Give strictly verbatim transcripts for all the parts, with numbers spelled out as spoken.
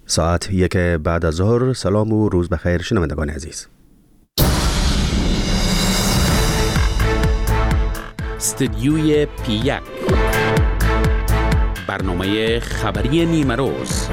ساعت یک بعد از ظهر. سلام و روز بخیر شنوندگان عزیز. استدیوی پی یک، برنامه خبری نیمه روز.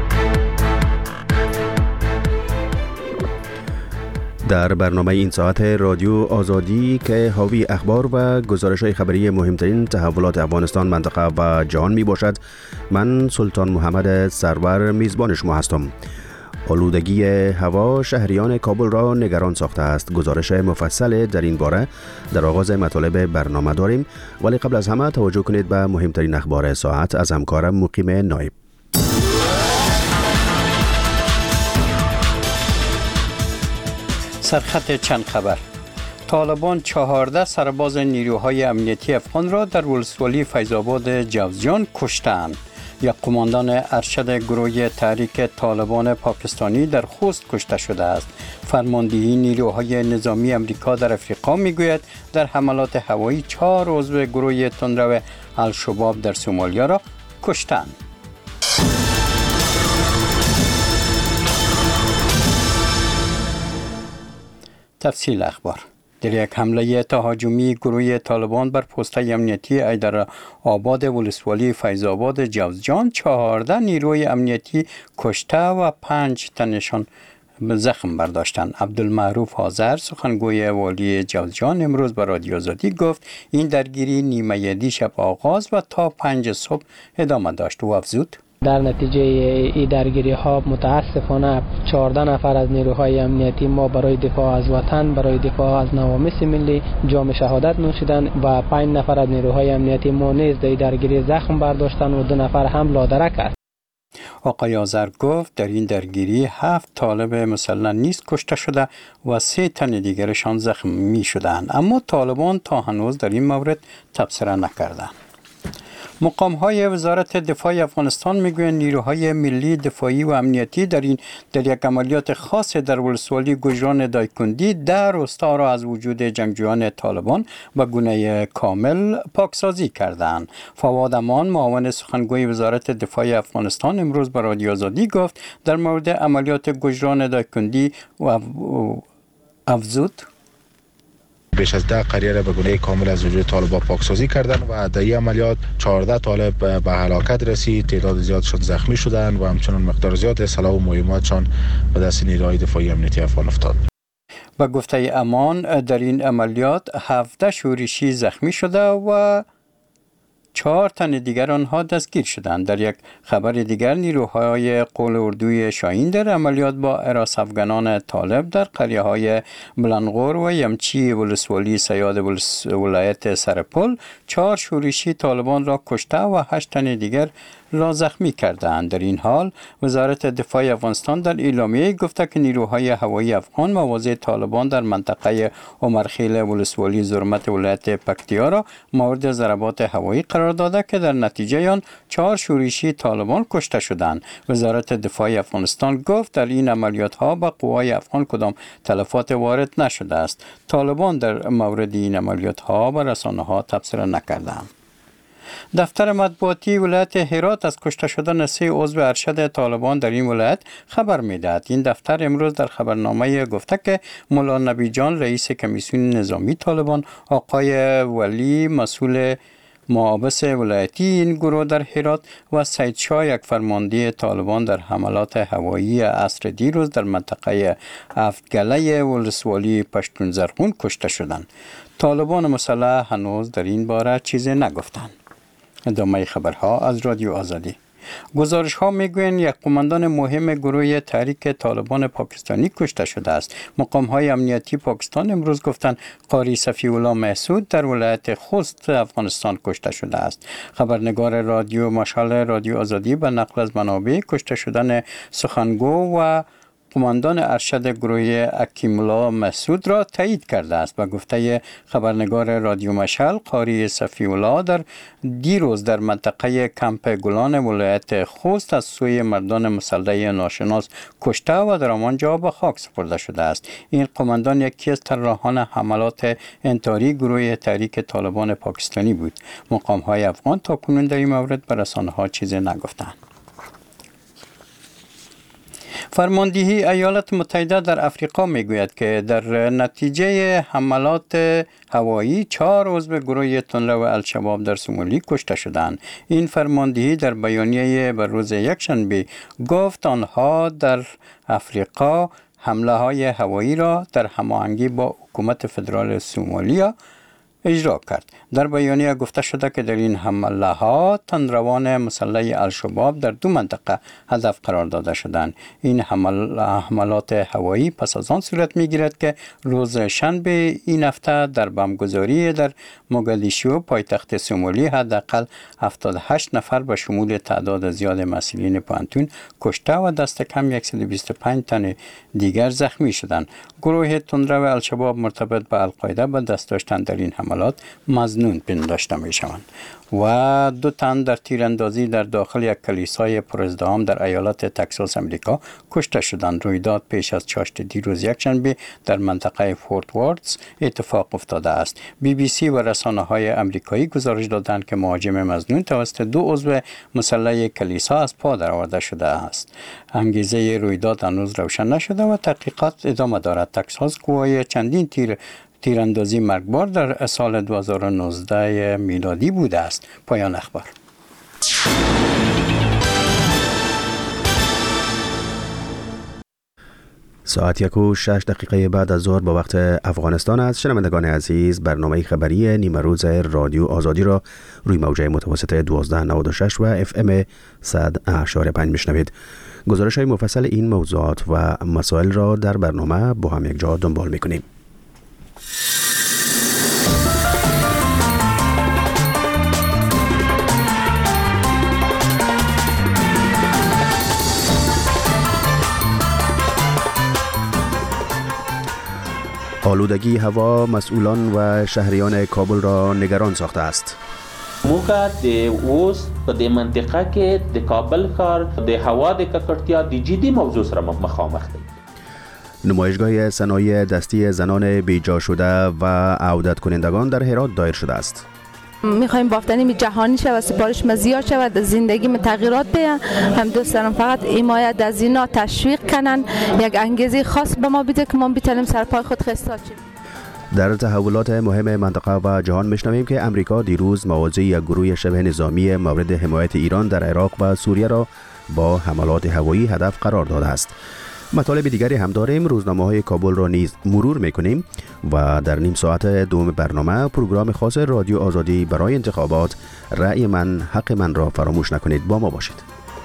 در برنامه این ساعت رادیو آزادی که حاوی اخبار و گزارش‌های خبری مهمترین تحولات افغانستان، منطقه و جهان می باشد. من سلطان محمد سرور میزبان شما هستم. آلودگی هوا شهریان کابل را نگران ساخته است. گزارش مفصل در این باره در آغاز مطالب برنامه داریم، ولی قبل از همه توجه کنید به مهمترین اخبار ساعت از همکارم مقیم نایب. سرخط چند خبر. طالبان چهارده سرباز نیروهای امنیتی افغان را در ولسوالی فیض‌آباد جوزجان کشتند. یک قماندان ارشد گروه تحریک طالبان پاکستانی در خوست کشته شده است. فرماندهی نیروهای نظامی امریکا در افریقا میگوید در حملات هوایی چهار عضو گروه تندرو الشباب در سومالیا را کشتند. تفصیل اخبار. در یک حمله تهاجمی گروه طالبان بر پست امنیتی ایدر آباد ولسوالی فیض‌آباد جوزجان چهارده نیروی امنیتی کشته و پنج تنشان زخم برداشتند. عبدالمعروف حاضر سخنگوی والی جوزجان امروز به رادیو آزادی گفت این درگیری نیمه دیشب آغاز و تا پنج صبح ادامه داشت و افزود در نتیجه این درگیری ها متاسفانه چهارده نفر از نیروهای امنیتی ما برای دفاع از وطن، برای دفاع از نوامیس ملی جام شهادت نوشیدند و پنج نفر از نیروهای امنیتی ما نیز در درگیری زخم برداشتند و دو نفر هم لادرک است. آقای آذر گفت در این درگیری هفت طالب مسلح نیز کشته شده و سه تن دیگرشان زخمی شدند، اما طالبان تا هنوز در این مورد تبصره نکردند. مقام‌های وزارت دفاع افغانستان میگویند نیروهای ملی دفاعی و امنیتی در این در یک عملیات خاص در ولسوالی گوجران دایکندی ده روستا را از وجود جنگجویان طالبان به گونه کامل پاکسازی کردند. فواد امان معاون سخنگوی وزارت دفاع افغانستان امروز به رادیو آزادی گفت در مورد عملیات گوجران دایکندی و افزود بیش از ده قریه را به گونه کامل از وجود طالبان پاکسازی کردند و در این عملیات چهارده طالب به هلاکت رسید، تعداد زیادشان زخمی شدند و همچنین مقدار زیاد سلاح و مهماتشان به دست نیروهای دفاعی امنیتی افغان افتاد. با گفته امان در این عملیات هفده شورشی زخمی شده و چهار تن دیگر آنها دستگیر شدند. در یک خبر دیگر نیروهای قول اردوی شاهین در عملیات با حراس افغانان طالب در قریه های بلنغور و یمچی ولسوالی سیاد ولایت سرپل چهار شورشی طالبان را کشته و هشت تن دیگر را زخمی کردند. در این حال وزارت دفاع افغانستان در اعلامیه گفته که نیروهای هوایی افغان مواضع طالبان در منطقه عمرخیل ولسوالی زرمت ولایت پکتیا را مورد ضربات هوایی قرار داده که در نتیجه آن چهار شورشی طالبان کشته شدند. وزارت دفاع افغانستان گفت در این عملیات ها به قوای افغان کدام تلفات وارد نشده است. طالبان در مورد این عملیات ها به رسانه ها تبصره نکردند. دفتر مطبوعاتی ولایت هرات از کشته شدن سه عضو ارشد طالبان در این ولایت خبر می‌دهد. این دفتر امروز در خبرنامه گفته که مولا نبی جان رئیس کمیسیون نظامی طالبان، آقای ولی مسئول محابس ولایتی این گروه در هرات و سید شاه یک فرمانده طالبان در حملات هوایی عصر دیروز در منطقه هفتگله ولسوالی پشتون زرغون کشته شدند. طالبان مسلح هنوز در این باره چیزی نگفتند. ادامه خبرها از رادیو آزادی. گزارش ها میگویند یک قماندان مهم گروه تحریک طالبان پاکستانی کشته شده است. مقام های امنیتی پاکستان امروز گفتند قاری صفی الله محسود در ولایت خوست افغانستان کشته شده است. خبرنگار رادیو مشعل رادیو آزادی به نقل از منابع کشته شدن سخنگو و قماندان ارشد گروه اکیمولا مسعود را تایید کرده است. با گفته خبرنگار رادیو مشعل، قاری صفی الله در دیروز در منطقه کمپ گلان ولایت خوست از سوی مردان مسلح ناشناس کشته و در آنجا به خاک سپرده شده است. این قماندان یکی از طراحان حملات انتحاری گروه تحریک طالبان پاکستانی بود. مقام‌های افغان تا کنون در این مورد به رسانه‌ها چیزی نگفتند. فرماندهی ایالات متحده در افریقا میگوید که در نتیجه حملات هوایی چهار عضو گروه تندرو الشباب در سومالی کشته شدند. این فرماندهی در بیانیه بر روز یکشنبه گفت آنها در افریقا حمله های هوایی را در هماهنگی با حکومت فدرال سومالیا اجرا کرد. در بیانیه گفته شده که در این حمله ها تندروان مسلح الشباب در دو منطقه هدف قرار داده شدند. این حمل حملات هوایی پس از آن صورت می گیرد که روز شنبه این هفته در بمبگذاری در موگادیشو پایتخت سومالی حداقل هفتاد و هشت نفر به شمول تعداد زیاد مسئولین پانتون کشته و دست کم صد و بیست و پنج تن دیگر زخمی شدند. گروه تندرو الشباب مرتبط به القاعده به دست داشتن در این حملات مظنون پنداشته می شوند. و دو تن در تیراندازی در داخل یک کلیسای پرازدحام در ایالت تکساس امریکا کشته شدند. رویداد پیش از چاشت دیروز یکشنبه در منطقه فورت واردز اتفاق افتاده است. بی بی سی و رسانه های امریکایی گزارش دادند که مهاجم مظنون توسط دو عضو مسلح کلیسا از پا درآورده شده است. انگیزه رویداد هنوز روشن نشده و تحقیقات ادامه دارد. تکساس گواهی چندین تیر تیراندازی مرگبار در سال دو هزار و نوزده میلادی بوده است. پایان اخبار. ساعت یک و شش دقیقه بعد از ظهر با وقت افغانستان است. شنوندگان عزیز، برنامه خبری نیمه روز رادیو آزادی را روی موجه متوسط دوازده نود و شش و اف ام صد و پنج میشنوید. گزارش های مفصل این موضوعات و مسائل را در برنامه با هم یک جا دنبال میکنیم. آلودگی هوا مسئولان و شهریان کابل را نگران ساخته است. موږ د اوس په دې منطقه کې د کابل ښار د هوا د ککړتیا د جدي موضوع سره مخامخ دی. نمایشگاه صنایع دستی زنان بیجا شده و عودت کنندگان در هرات دایر شده است. میخوایم بافتنی جهانی شود، سپارش ما زیاد شود، زندگی ما تغییرات بیان. هم دوست دارم فقط حمایت از اینا تشویق کنن، یک انگیزه خاص به ما بده که ما بتونیم سر پای خود خستاد شیم. در تحولات مهم منطقه و جهان میشنویم که امریکا دیروز مواضع یک گروه شبه نظامی مورد حمایت ایران در عراق و سوریه را با حملات هوایی هدف قرار داده است. مطالب دیگری هم داریم. روزنامه‌های کابل را نیز مرور میکنیم و در نیم ساعت دوم برنامه پروگرام خاص رادیو آزادی برای انتخابات رأی من حق من را فراموش نکنید. با ما باشید.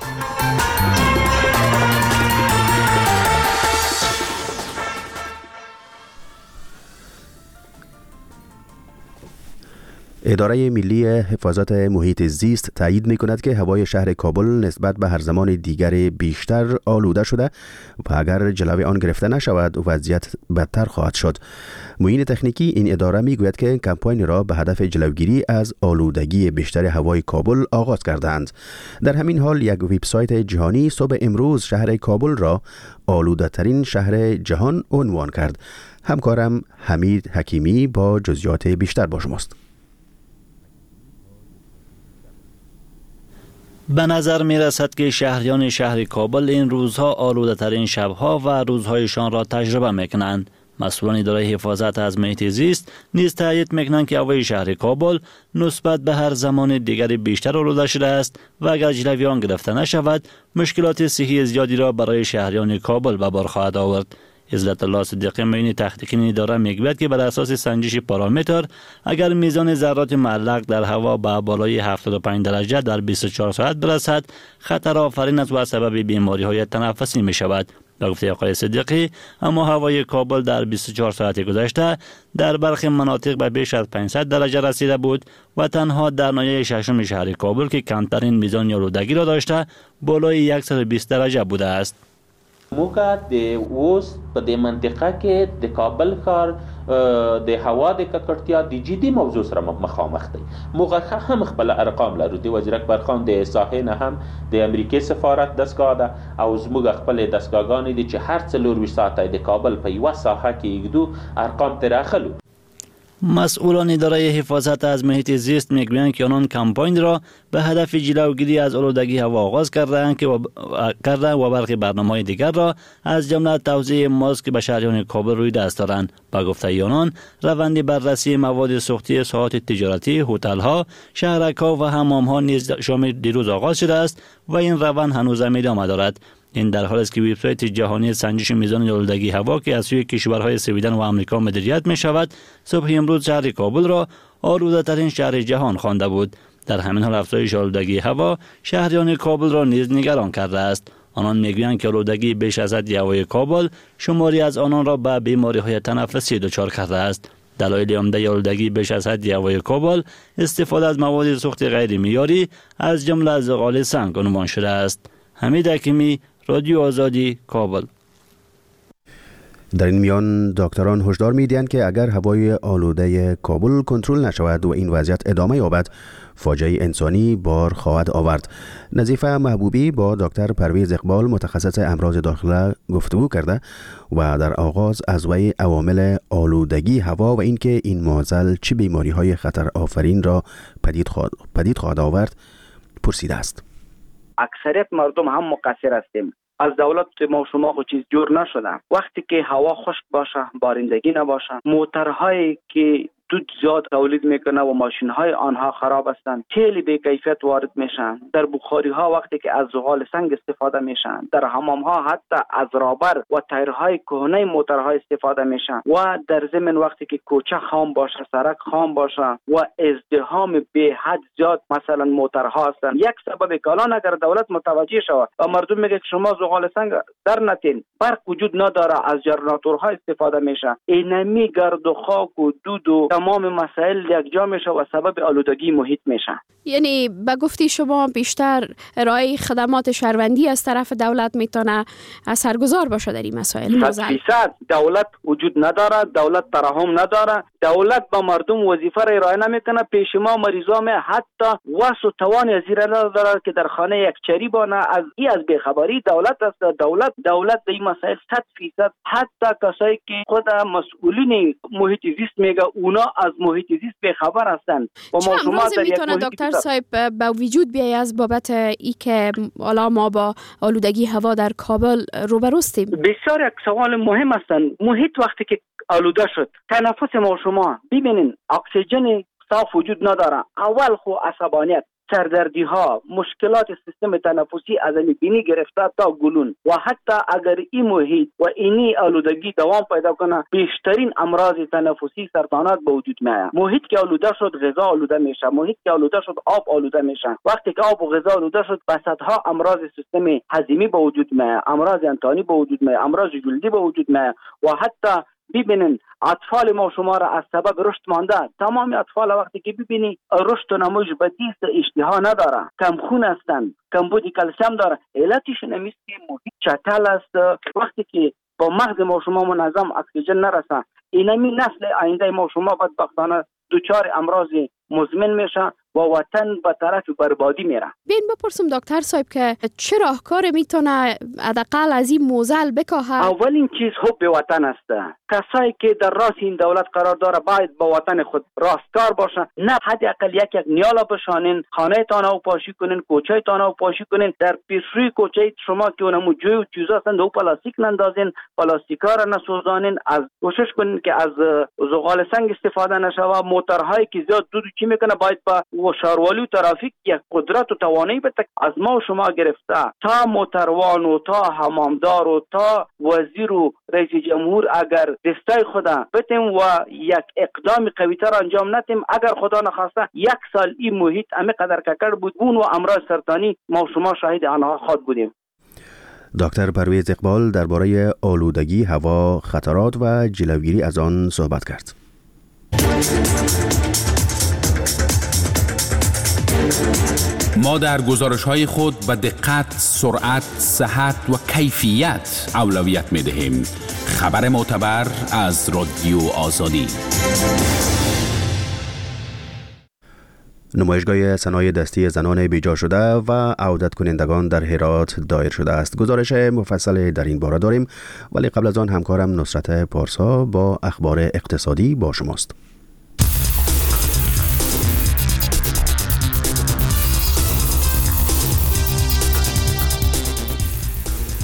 اداره ملی حفاظت محیط زیست تایید می کند که هوای شهر کابل نسبت به هر زمان دیگر بیشتر آلوده شده و اگر جلوی آن گرفته نشود وضعیت بدتر خواهد شد. معین تکنیکی این اداره می گوید که کمپاین را به هدف جلوگیری از آلودگی بیشتر هوای کابل آغاز کردند. در همین حال یک وبسایت جهانی صبح امروز شهر کابل را آلوده ترین شهر جهان عنوان کرد. همکارم حمید حکیمی با جزئیات بیشتر با شماست. به نظر می رسد که شهریان شهر کابل این روزها آلوده ترین شبها و روزهایشان را تجربه می کنند. مسئولان اداره حفاظت از محیط زیست نیز تایید می کنند که هوای شهر کابل نسبت به هر زمان دیگری بیشتر آلوده شده است و اگر جلوی آن گرفته نشود مشکلات صحی زیادی را برای شهریان کابل به بار خواهد آورد. عزت الله صدیقی معین تحقیقی اداره میگوید که بر اساس سنجش پارامتر اگر میزان ذرات معلق در هوا به بالای هفتاد و پنج درجه در بیست و چهار ساعت برسد خطر آفرین است و سبب بیماری های تنفسی می شود. به گفته آقای صدیقی اما هوای کابل در بیست و چهار ساعت گذشته در برخی مناطق به بیش از پانصد درجه رسیده بود و تنها در ناحیه ششم شهر کابل که کمترین میزان آلودگی را داشته بالای صد و بیست درجه بوده است. موږ د اوس په دې منطقه کې د کابل ښار د هوا د ککړتیا د جدي موضوع سره مخامخ دی. موږ هم خپل ارقام لرو. د وزیر اکبر خان د ساحې نه هم د امریکای سفارت دستگاه ده او زموږ خپل دستگاهګانې دي چې هر څلور ویشت ساعته د کابل په یوه ساحه کې یګدو ارقام تر اخلو. مسئولان اداره حفاظت از محیط زیست میگویند که آنان کمپاین را به هدف جلوگیری از آلودگی هوا آغاز کردند که و کردند و برخی برنامه‌های دیگر را از جمله توزیع ماسک به شهریان کابل روی دست دارند. با گفته آنان روند بررسی مواد سوختی ساحات تجارتی، هتل‌ها، شهرک‌ها و حمام‌ها نیز شامل دیروز آغاز شده است و این روند هنوز ادامه دارد. این در حالی است که وبسایت جهانی سنجش میزان آلودگی هوا که از سوی کشورهای سویدن و آمریکا مدیریت می شود، صبح امروز شهر کابل را آلوده ترین شهر جهان خوانده بود. در همین حال افزایش آلودگی هوا شهریان کابل را نیز نگران کرده است. آنان میگویند که آلودگی بیش از حد هوای کابل شماری از آنان را به بیماری‌های تنفسی دچار کرده است. دلایل عمده آلودگی بیش از حد هوای کابل استفاده از مواد سوخت غیر معیاری از جمله از زغال سنگ عنوان شده است. حمید حکیمی، رادیو آزادی، کابل. در این میان دکتران هشدار می‌دهند که اگر هوای آلوده کابل کنترل نشود و این وضعیت ادامه یابد، فاجعه انسانی بار خواهد آورد. نظیفه محبوبی با دکتر پرویز اقبال متخصص امراض داخله گفتگو کرده و در آغاز از وی عوامل آلودگی هوا و اینکه این معضل چه بیماری‌های خطر آفرین را پدید خواهد پدید خواهد آورد پرسیده است. اکثریت مردم هم مقصر هستیم. از دولت ما شما خود چیز جور نشده. وقتی که هوا خشک باشه، بارندگی نباشه، موترهایی که دود زیاد تولید میکنه و ماشین های آنها خراب هستند، تیل بی کیفیت وارد میشن. در بخاری ها وقتی که از زغال سنگ استفاده میشن، در حمام ها حتی از رابر و تایرهای کهنه موترها استفاده میشن و در ضمن وقتی که کوچه خام باشه، سرک خام باشه و ازدحام به حد زیاد مثلا موترها هستن، یک سبب کلان اگر دولت متوجه شود و مردم میگه که شما زغال سنگ در نتین، برق وجود نداره، از جنراتورها استفاده میشه، اینمی گرد و خاک و دود و تمام مسائل یکجا میشه و سبب آلودگی محیط میشه. یعنی به گفتی شما بیشتر ارائه خدمات شهروندی از طرف دولت میتونه اثرگذار باشه در این مسائل؟ صد فیصد دولت وجود نداره، دولت ترحم نداره، دولت با مردم وظیفه را ارائه نمیکنه. پیش ما مریضا می حتی وس و توان از زیر نداره که در خانه یک چری بانه. از این از بیخبری دولت است. دولت دولت در این مسائل صد فیصد، حتی کسایی که خود مسئولین محیط زیست میگه اونا از محیط زیست بیخبر هستند. و ما شما در یک میتونه دکتر صاحب با وجود بیایی از بابت ای که حالا ما با آلودگی هوا در کابل روبروستیم؟ بسیار یک سوال مهم هستند. محیط وقتی که آلوده شد، تنفس ما شما ببینین اکسیژن صاف وجود نداره. اول خو عصبانیت، سردردی ها، مشکلات سیستم تنفسی از بینی گرفته تا گلون و حتی اگر این محیط و اینی آلودگی دوام پیدا کنه، بیشترین امراض تنفسی، سرطانات به وجود میاد. محیط که آلوده شد غذا آلوده میشه، محیط که آلوده شد آب آلوده میشه. وقتی که آب و غذا آلوده شد، بسطها امراض سیستم هضمی به وجود میاد، امراض انتانی به وجود میاد، امراض جلدی به وجود میاد و حتی ببینین اطفال ما شما را از سبب رشد مانده. تمام اطفال وقتی که ببینی رشد و نموش بدیست، اشتها نداره، کم خون هستند، کمبود کلسیم داره. علتش نمیست که محیط چتل است. وقتی که با مغز ما شما منظم اکسیژن نرسه، اینمی نسل آینده ما شما بدبختانه دچار امراض مزمن میشه و وطن به طرف بربادی میره. بین بپرسم دکتر صاحب که چه راهکار میتونه حداقل از این معضل بکاهه؟ اولین چیز حب وطن است. کسایی که در راس این دولت قرار داره باید با وطن خود راستکار باشن. نه حداقل یک یک نیالا بشانین، خانه تان او پاشی کنین، کوچه تان او پاشی کنین. در پیشروی کوچه شما که اونمو جوی و چیزا هستند او پلاستیک نندازین، پلاستیکا را نسوزانین. از کوشش کنین که از زغال سنگ استفاده نشه. موترهایی که زیاد دود چی میکنه باید با و شهروانی و ترافیک یک قدرت و توانایی بده از ما و شما گرفته تا موتروان و تا حمامدار و تا وزیر و رئیس جمهور اگر دستای خدا بتیم و یک اقدام قوی‌تر انجام ندیم، اگر خدا نخواسته یک سال این محیط همه قدر ککر بود اون و امراض سرطانی ما و شما شاهد آنها خود بودیم. دکتر پرویز اقبال درباره آلودگی هوا، خطرات و جلوگیری از آن صحبت کرد. ما در گزارش‌های خود به دقت، سرعت، صحت و کیفیت اولویت می‌دهیم. خبر معتبر از رادیو آزادی. نمایشگاه صنایع دستی زنان بیجا شده و عودت کنندگان در هرات دایر شده است. گزارش مفصل در این باره داریم، ولی قبل از آن همکارم نصرت پارسا با اخبار اقتصادی با شماست.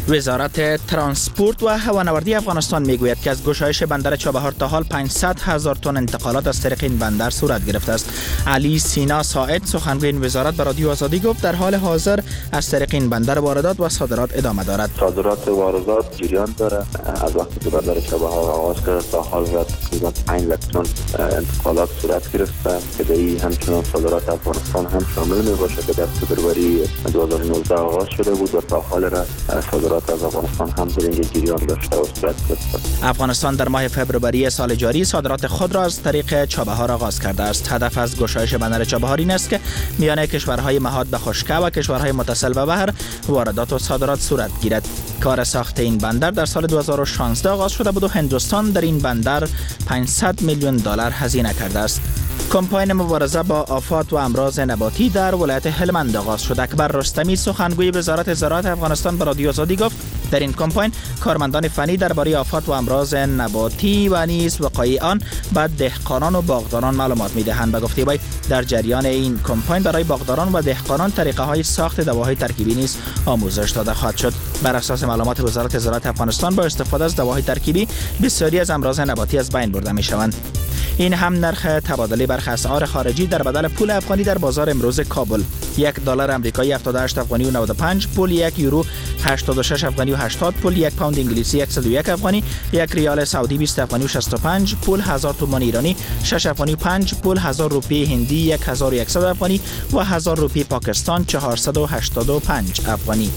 وزارت ترانسپورت و هوانوردی افغانستان میگوید که از گشایش بندر چابهار تا حال پانصد هزار تن انتقالات از طریق این بندر صورت گرفته است. علی سینا ساعد سخنگوی این وزارت به رادیو آزادی گفت در حال حاضر از طریق این بندر واردات و صادرات ادامه دارد. صادرات و واردات جریان داره. از وقتی که بندر چابهار آغاز کرد تا حال تقریبا پنج لک تن انتقالات صورت گرفته که در این همچنان صادرات افغانستان هم شامل می باشه که در فبروری دو هزار و نوزده آغاز شده بود و تا حال را صادرات از افغانستان هم در این جریان داشته و صورت گرفته. افغانستان در ماه فبروری سال جاری صادرات خود را از طریق چابهار آغاز کرده است. هدف از گشایش بندر چابهار این است که میان کشورهای مهاد به خشکی و کشورهای متصل به بحر واردات و صادرات صورت گیرد. کار ساخت این بندر در سال دو هزار و شانزده آغاز شده بود و هندوستان در این بندر پانصد میلیون دلار هزینه کرده است. کمپاین مبارزه با آفات و امراض نباتی در ولایت هلمند آغاز شد. اکبر رستمی سخنگوی وزارت زراعت افغانستان به رادیو آزادی گفت در این کمپاین کارمندان فنی درباره آفات و امراض نباتی و نیز وقایع آن به دهقانان و باغداران معلومات می‌دهند. به گفته وی در جریان این کمپاین برای باغداران و دهقانان طریقه های ساخت دواهای ترکیبی نیز آموزش داده خواهد شد. بر اساس معلومات وزارت زراعت افغانستان با استفاده از دواهای ترکیبی بسیاری از امراض نباتی از بین برده می‌شوند. این هم نرخ تبادله برخی اسعار خارجی در بدل پول افغانی در بازار امروز کابل. یک دلار آمریکایی هفتاد و هشت افغانی و نود و پنج پول، یک یورو هشتاد و شش افغانی و هشتاد پول، یک پوند انگلیسی صد و یک افغانی، یک ریال سعودی بیست افغانی و شصت و پنج پول، هزار تومان ایرانی شش افغانی و پنج پول، هزار روپیه هندی یک هزار و صد افغانی و هزار روپیه پاکستان چهارصد و هشتاد و پنج افغانی.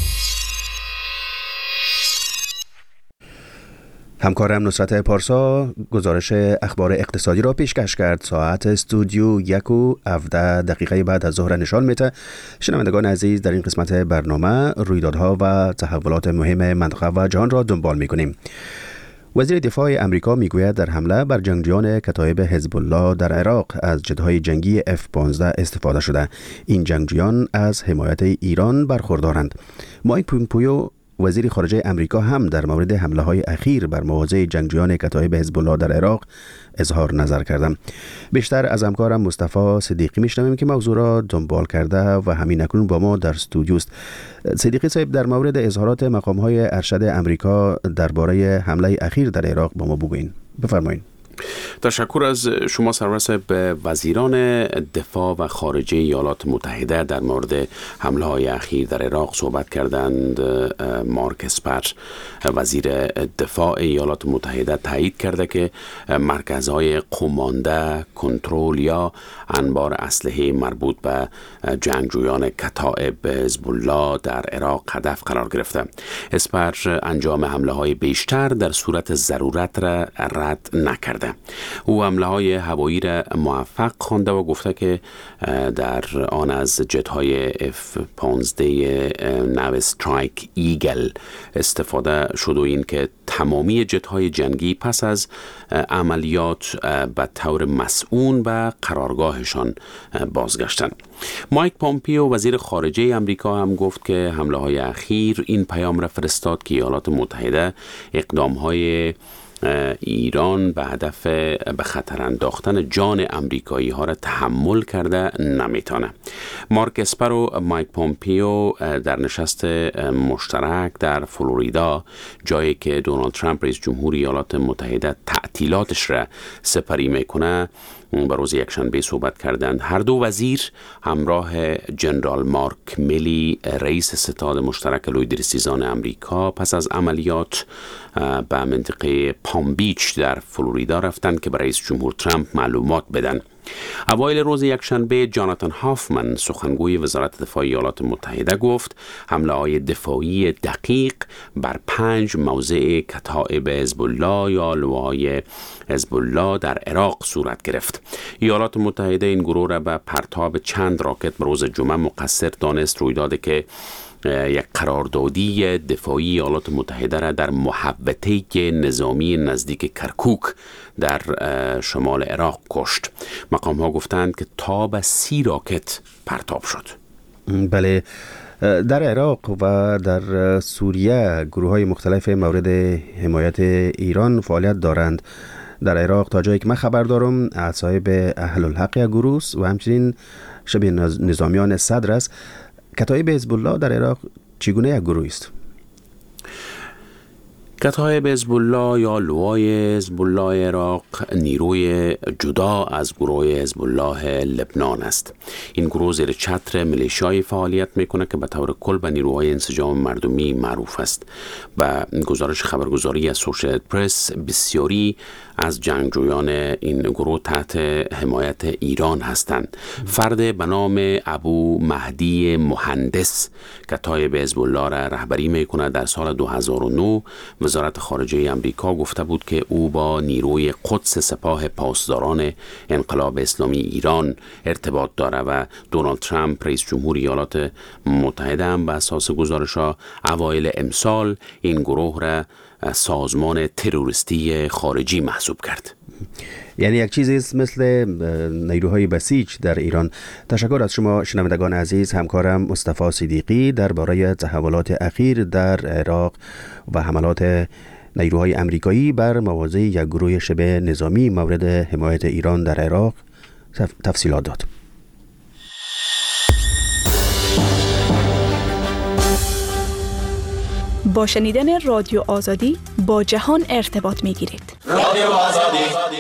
همکارم نصرت پارسا گزارش اخبار اقتصادی را پیشکش کرد. ساعت استودیو یک و هفده دقیقه بعد از ظهر نشان میده. شنوندگان عزیز، در این قسمت برنامه رویدادها و تحولات مهم منطقه و جهان را دنبال میکنیم. وزیر دفاع امریکا میگوید در حمله بر جنگجویان کتایب حزب الله در عراق از جت‌های جنگی اف پانزده استفاده شده. این جنگجویان از حمایت ایران برخوردارند. مایک پومپیو وزیر خارجه امریکا هم در مورد حمله‌های اخیر بر مواضع جنگجویان کتایب حزب الله در عراق اظهار نظر کردم. بیشتر از همکارم مصطفی صدیقی میشنویم که موضوع را دنبال کرده و همین اکنون با ما در استودیو است. صدیقی صاحب، در مورد اظهارات مقام‌های ارشد امریکا درباره حمله اخیر در عراق با ما بگوین. بفرمایید. تشکر از شما سرور صاحب. وزیران دفاع و خارجه ایالات متحده در مورد حمله های اخیر در عراق صحبت کردند. مارک اسپر وزیر دفاع ایالات متحده تایید کرده که مرکزهای قمانده، کنترل یا انبار اسلحه مربوط به جنگجویان کتائب حزب الله در عراق هدف قرار گرفته. اسپر انجام حمله های بیشتر در صورت ضرورت را رد نکرده. او حمله های هوایی را موفق خوانده و گفته که در آن از جت های اف پانزده نو استرایک ایگل استفاده شد و این که تمامی جت های جنگی پس از عملیات به طور مسئول به قرارگاهشان بازگشتند. مایک پومپیو وزیر خارجه امریکا هم گفت که حمله های اخیر این پیام را فرستاد که ایالات متحده اقدام های ایران به هدف به خطر انداختن جان امریکایی ها را تحمل کرده نمیتونه. مارک اسپر و مایک پومپیو در نشست مشترک در فلوریدا، جایی که دونالد ترامپ رئیس جمهور ایالات متحده تعطیلاتش را سپری میکنه، به روز یکشنبه صحبت کردند. هر دو وزیر همراه جنرال مارک میلی رئیس ستاد مشترک لویدرسیزان امریکا پس از عملیات به منطقه پام بیچ در فلوریدا رفتند که برای رئیس جمهور ترامپ معلومات بدن. اوایل روز یکشنبه جاناتان هافمن سخنگوی وزارت دفاع ایالات متحده گفت حمله های دفاعی دقیق بر پنج موضع کتائب حزب الله یا لواهای حزب الله در عراق صورت گرفت. ایالات متحده این گروه را به پرتاب چند راکت روز جمعه مقصر دانست، رویدادی که یک قراردادی دفاعی ایالات متحده را در محوطه نظامی نزدیک کرکوک در شمال عراق کشت. مقام ها گفتند که تا به سی راکت پرتاب شد. بله، در عراق و در سوریه گروه های مختلف مورد حمایت ایران فعالیت دارند. در عراق تا جایی که من خبر دارم اصحاب اهل الحق گروه و همچنین شبیه نظامیان صدر است. کتایب حزب الله در عراق چگونه یک گروه است؟ کتایب حزب الله یا لوای حزب الله عراق نیروی جدا از گروه حزب الله لبنان است. این گروه زیر چتر میلیشیایی فعالیت میکنه که به طور کل به نیروهای انسجام مردمی معروف است. و گزارش خبرگزاری اسوشییتد پرس بسیاری از جنگجویان این گروه تحت حمایت ایران هستند. فرد به نام ابو مهدی مهندس کتایب حزب الله را رهبری میکنه. در سال دو هزار و نه وزارت خارجه امریکا گفته بود که او با نیروی قدس سپاه پاسداران انقلاب اسلامی ایران ارتباط داره و دونالد ترامپ رئیس جمهور ایالات متحده هم به اساس گزارش‌ها اوایل امسال این گروه را سازمان تروریستی خارجی محسوب کرد. یعنی یک چیزی است مثل نیروهای بسیج در ایران. تشکر از شما شنوندگان عزیز. همکارم مصطفی صدیقی درباره تحولات اخیر در عراق و حملات نیروهای امریکایی بر مواضع یک گروه شبه نظامی مورد حمایت ایران در عراق تفصیلات داد. با شنیدن رادیو آزادی با جهان ارتباط می‌گیرید. رادیو آزادی.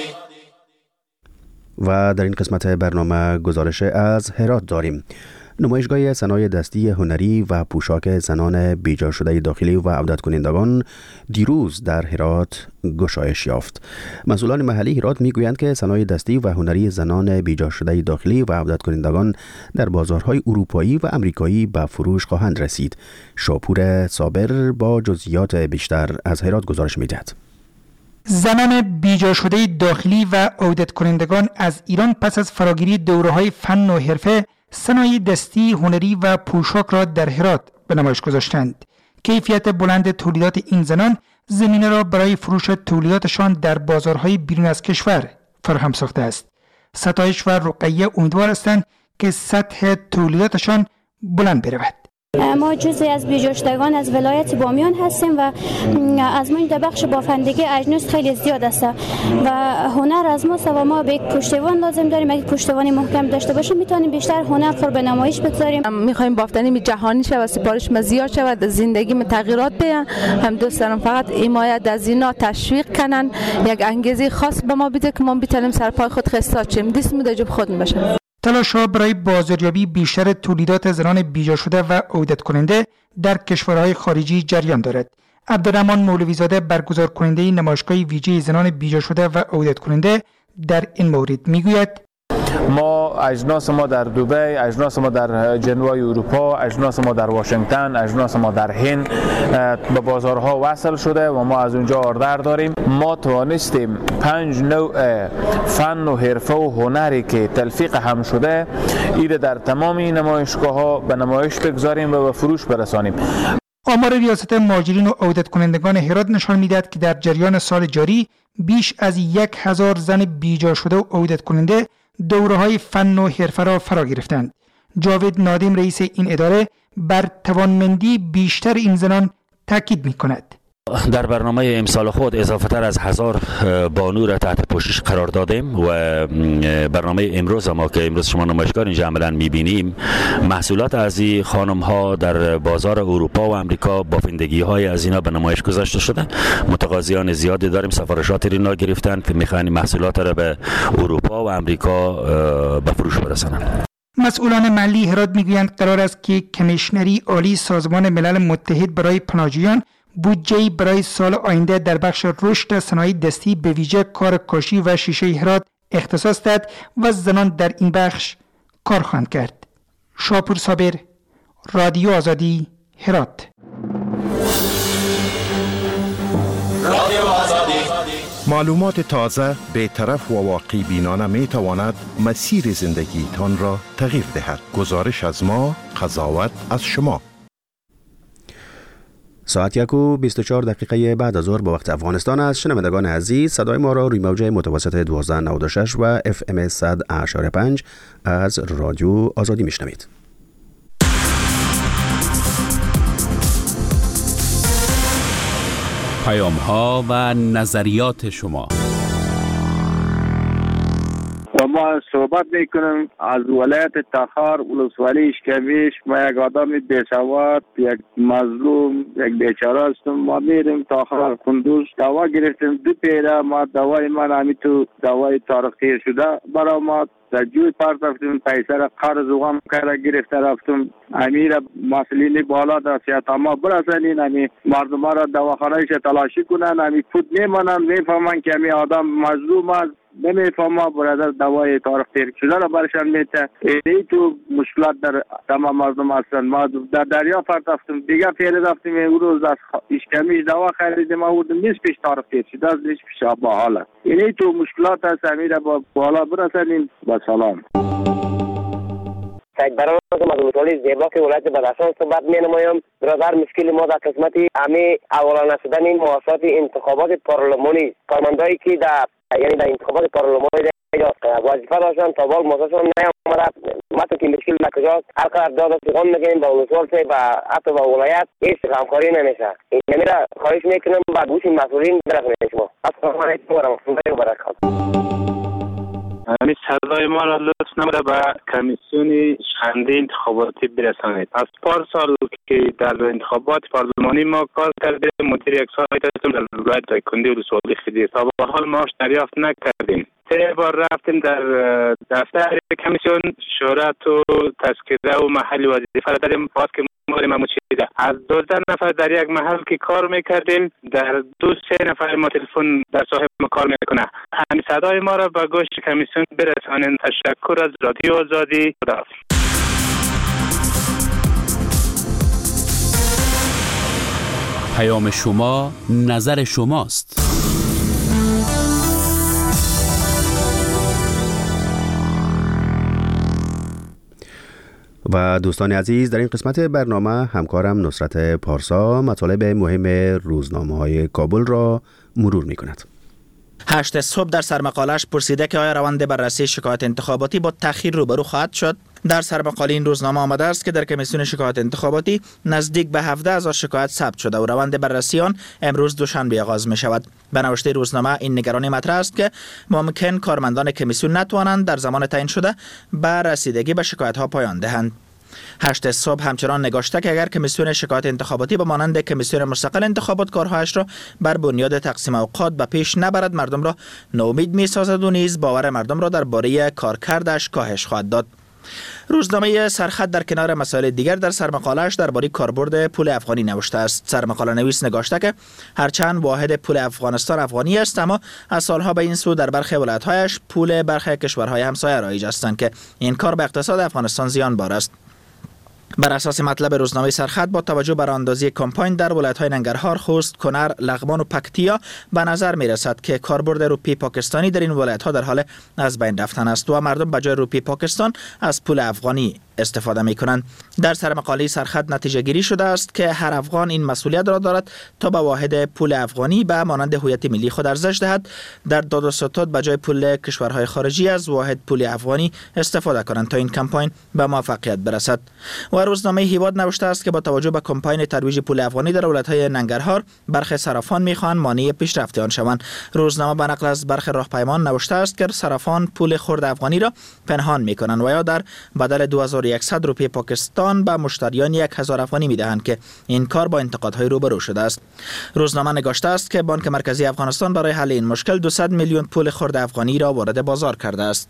و در این قسمت برنامه گزارش از هرات داریم. نمایشگاه صنایع دستی هنری و پوشاک زنان بیجا شده داخلی و عودت کنندگان دیروز در هرات گشایش یافت. مسئولان محلی هرات میگویند که صنایع دستی و هنری زنان بیجا شده داخلی و عودت کنندگان در بازارهای اروپایی و امریکایی به فروش خواهند رسید. شاپور صابر با جزئیات بیشتر از هرات گزارش میدهد. زنان بیجا شده داخلی و عودت کنندگان از ایران پس از فراگیری دوره‌های فن و حرفه صنایع دستی، هنری و پوشاک را در هرات به نمایش گذاشتند. کیفیت بلند تولیدات این زنان زمینه را برای فروش تولیداتشان در بازارهای بیرون از کشور فراهم ساخته است. ستایش و رقیه امیدوار هستند که سطح تولیداتشان بلند برود. ما جزئی از بیجاشتگان از ولایت بامیان هستیم و از ما در بخش بافندگی اجناس خیلی زیاد است و هنر از ما و ما به یک پشتوان لازم داریم. اگه پشتوانی محکم داشته باشیم میتونیم بیشتر هنر خود به نمایش بگذاریم. میخوایم بافتنی جهانی شود، سپارش ما زیاد شود، زندگی ما تغییرات بیان. هم دوست دارم فقط حمایت از اینا تشویق کنن، یک انگیزه خاص به ما بده که ما بتونیم سرپای خود خستاد شیم، دست مدجب خود باشه. تلاش‌ها برای بازاریابی بیشتر تولیدات زنان بیجا شده و عودت کننده در کشورهای خارجی جریان دارد. عبدالرحمن مولوی‌زاده برگزار کننده نمایشگاه ویژه زنان بیجا شده و عودت کننده در این مورد میگوید: ما اجناس ما در دبی، اجناس ما در جنوبی اروپا، اجناس ما در واشنگتن، اجناس ما در هند به بازارها وصل شده و ما از اونجا آردر داریم. ما توانستیم پنج نوع فن و حرفه و هنری که تلفیق هم شده ایره در تمام این نمایشگاه ها به نمایش بگذاریم و به فروش برسانیم. آمار ریاست مهاجرین و عودت کنندگان هرات نشان می‌دهد که در جریان سال جاری بیش از یک هزار زن بیجا شده و عودت کننده دوره‌های فن و حرفه را فرا گرفتند. جاوید نادم رئیس این اداره بر توانمندی بیشتر این زنان تاکید می‌کند. در برنامه امسال خود اضافه تر از هزار بانو را تحت پوشش قرار دادیم و برنامه امروز ما که امروز شما نمایشگاه اینجا عملا می‌بینیم محصولات از این خانم ها در بازار اروپا و امریکا بافندگی های از اینا به نمایش گذاشته شده. متقاضیان زیادی داریم، سفارشات اینا گرفتن که می‌خواهند محصولات را به اروپا و امریکا به فروش برسانند. مسئولان محلی هرات میگویند قرار است که کمیشنری عالی سازمان ملل متحد برای پناهجویان بودجه‌ای برای سال آینده در بخش رشد صنایع دستی به ویژه کار کاشی و شیشه هرات اختصاص داد و زنان در این بخش کار خواهند کرد. شاپور صابر، رادیو آزادی، هرات. رادیو آزادی. معلومات تازه، بی‌طرف و واقع بینانه می تواند مسیر زندگی تان را تغییر دهد. گزارش از ما، قضاوت از شما. ساعت یک و بیست و چهار دقیقه بعد از ظهر با وقت افغانستان است. شنوندگان عزیز، صدای ما را روی موج متوسط دوازده نود و شش و اف ام صد و پنج از رادیو آزادی میشنوید. پیام ها و نظریات شما. با ما صحبت میکنیم از ولایت تخار ولسوالی اشکبیش. ما یک آدم بیسواد، یک مظلوم، یک بیچاره هستم. ما میریم تخار کندوز دوا گرفتیم، دو پیره ما دوای من همی تو دوای تاریخ تیر شده برای ما در جوی پرد رفتیم، پیسه را قرض و غم کرده گرفته رفتیم. امیر مسئولین بالا در سیاست ما برسنین، امی مردم را دواخانهش تلاشی کنن، امی خود میمانن میفهمن که امی آدم مظلوم است، نمیفهمه برادر دوای تاریخ تیر شده را برشان میته. ای تو مشکلات در تمام مردم هستن. ما در دریا پرد رفتیم، دیگه پیره رفتیم، اون روز از اشکمیش دوا خریدیم آوردیم، نیست پیش تاریخ تیر شده است، نیست پیش آب حاله. ای تو مشکلات هست، امیر با بالا برسنین. با سلام. سید برام از مطالعه زیبا که ولایت بدخشان صحبت می‌نمایم. برادر مشکل ما در قسمتی امی اولان شدن این مواسسات انتخابات پارلمانی، کارمندایی که در یعنی در انتخابات پارلمانی وظیفه داشتن تا بال موسسشون نیامده. ما تو که مشکل نکجاست هر قدر داد و پیغام میگیم با ولسوال سه و حتی با ولایت هیچ همکاری نمیشه. این نمیره خواهش میکنم با گوش مسئولین برسونید شما. السلام علیکم و رحمت الله و برکاته. همین صدای ما را لطف نموده به کمیسیون شخصی انتخاباتی برسانید. از پار سال که در انتخابات پارلمانی ما کار کردیم، مدیر یک سایت هستم در ولایت دایکنی ولسوالی خدیر. تا به حال ماش دریافت نکردیم. سه بار رفتیم در دفتر کمیسیون، شهرت و تذکره و محل وظیفه را داریم، باز که مورد ما مچیده. از دوازده نفر در یک محل که کار میکردیم، در دو سه نفر ما تلفن در صاحب ما کار میکنه. همین صدای ما را به گوش کمیسیون برسانید. تشکر از رادیو آزادی. خداحافظ. پیام شما نظر شماست. و دوستان عزیز، در این قسمت برنامه همکارم نصرت پارسا مطالب مهم روزنامه‌های کابل را مرور می‌کند. هشت صبح در سرمقالش پرسیده که آیا روند بررسی شکایت انتخاباتی با تأخیر روبرو خواهد شد. در سرمقاله این روزنامه آمده است که در کمیسیون شکایت انتخاباتی نزدیک به هفده هزار شکایت ثبت شده و روند بررسی آن امروز دوشنبه آغاز می شود. به نوشته روزنامه این نگرانی مطرح است که ممکن کارمندان کمیسیون نتوانند در زمان تعیین شده به رسیدگی به شکایت ها پایان دهند. هشت صبح همچنان نگاشته که اگر کمیسیون شکایت انتخاباتی به مانند کمیسیون مستقل انتخابات کارهایش را بر بنیاد تقسیم اوقات به پیش نبرد، مردم را ناامید می‌سازد و نیز باور مردم را درباره کارکردش کاهش خواهد داد. روزنامه سرخط در کنار مسائل دیگر در سرمقاله‌اش درباره کاربرد پول افغانی نوشته است. سرمقاله نویس نگاشته که هرچند واحد پول افغانستان افغانی است، اما از سالها به این سو در برخی ولایت‌هایش پول برخی کشورهای همسایه رایج هستند که این کار به اقتصاد افغانستان زیان بار است. بر اساس مطلب روزنامه سرخط، با توجه بر اندازی کمپاین در ولایت‌های ننگرهار، خوست، کنر، لغمان و پکتیا به نظر می‌رسد که کاربرد روپی پاکستانی در این ولایت‌ها در حال از بین رفتن است و مردم به جای روپی پاکستان از پول افغانی استفاده می‌کنند. در سرمقاله سرخط نتیجه گیری شده است که هر افغان این مسئولیت را دارد تا به واحد پول افغانی به مانند هویت ملی خود ارزش دهد، در داد و ستد به جای پول کشورهای خارجی از واحد پول افغانی استفاده کنند تا این کمپاین به موفقیت برسد. و روزنامه هیواد نوشته است که با توجه به کمپاین ترویج پول افغانی در ولایت‌های ننگرهار، برخی صرافان می‌خواهند مانع پیشرفت آن شوند. روزنامه به نقل از برخی راهپیمان نوشته است که صرافان پول خرد افغانی را پنهان می‌کنند و یا در بدل دو هزار و صد روپیه پاکستان به مشتریان یک هزار افغانی می‌دهند که این کار با انتقادهای روبرو شده است. روزنامه نگاشته است که بانک مرکزی افغانستان برای حل این مشکل دویست میلیون پول خرد افغانی را وارد بازار کرده است.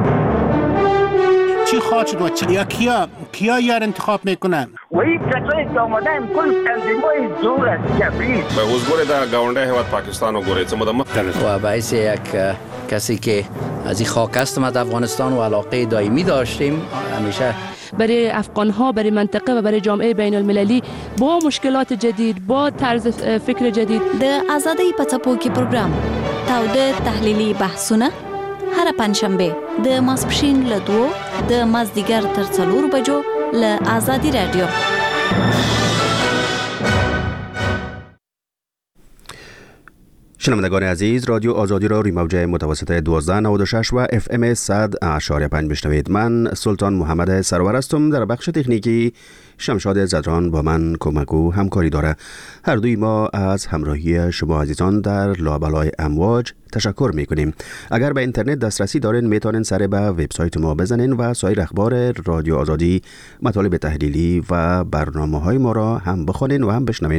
چی خواهد شد و چی یا کیا کیا یار انتخاب میکنن؟ و این کسایی که آمدن کل تنظیمای زور است کبریز به حضور در گاونده هیواد پاکستان و گوریت مدام و باعث یک کسی که از این خاک هستم از افغانستان و علاقه دائمی داشتیم، همیشه برای افغان ها، برای منطقه و برای جامعه بین المللی با مشکلات جدید، با طرز فکر جدید. د آزادۍ په څپو کې پروګرام تاوده تحلیلي بحثونه هر پنځشنبه د ماسپښین له دوو د مازدیګر تر څلورو بجو له آزادي رادیو. شنوندگان عزیز، رادیو آزادی را روی موج متوسط دوازده نود و شش و اف ام صد اشاری پنج بشنوید. من سلطان محمد سرور هستم. در بخش تکنیکی شمشاد زدران با من کمک و همکاری داره. هر دوی ما از همراهی شما عزیزان در لابلای امواج تشکر میکنیم. اگر به اینترنت دسترسی دارین میتونین سر به وبسایت ما بزنین و سایر اخبار رادیو آزادی، مطالب تحلیلی و برنامه های ما را هم بخونین و هم بشنوین.